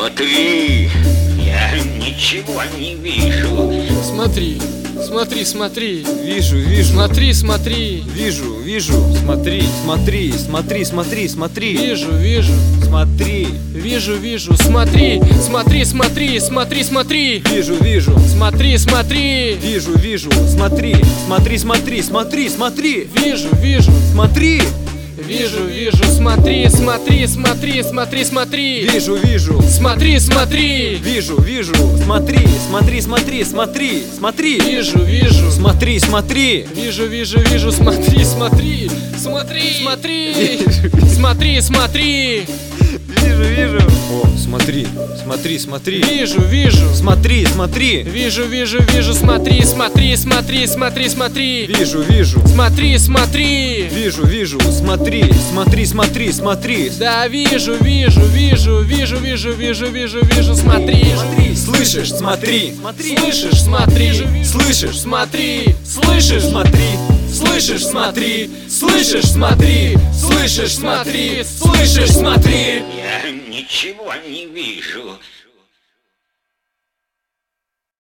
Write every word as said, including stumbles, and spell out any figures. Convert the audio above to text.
Смотри, я ничего не вижу. Смотри, смотри, смотри. Вижу, вижу. Смотри, смотри. Вижу, вижу. Смотри, смотри, смотри, смотри, смотри. Вижу, вижу. Смотри. Вижу, вижу. Смотри, смотри, смотри, смотри, смотри. Вижу, вижу. Смотри, смотри. Вижу, вижу. Смотри, смотри, смотри, смотри, смотри. Вижу, вижу. Смотри. Вижу, вижу. Смотри, смотри, смотри, смотри, смотри. Вижу, вижу. Смотри, смотри. Вижу, вижу. Смотри, смотри, смотри, смотри, смотри. Вижу, вижу. Смотри, смотри. Вижу, вижу, вижу. Смотри, смотри. Смотри, смотри. Смотри, смотри. Вижу, вижу. О, смотри, смотри, смотри. Вижу, вижу. Смотри, смотри. Вижу, вижу, вижу. Смотри, смотри, смотри, смотри, смотри. Вижу, вижу. Смотри, смотри. Вижу, вижу. Смотри, смотри, смотри, смотри. Да, вижу, вижу, вижу, вижу, вижу, вижу, вижу, вижу. Смотри, Слышишь, смотри. слышишь, смотри, Слышишь, смотри, слышишь, смотри. слышишь, смотри, слышишь, смотри, слышишь, смотри, слышишь, смотри. Я ничего не вижу.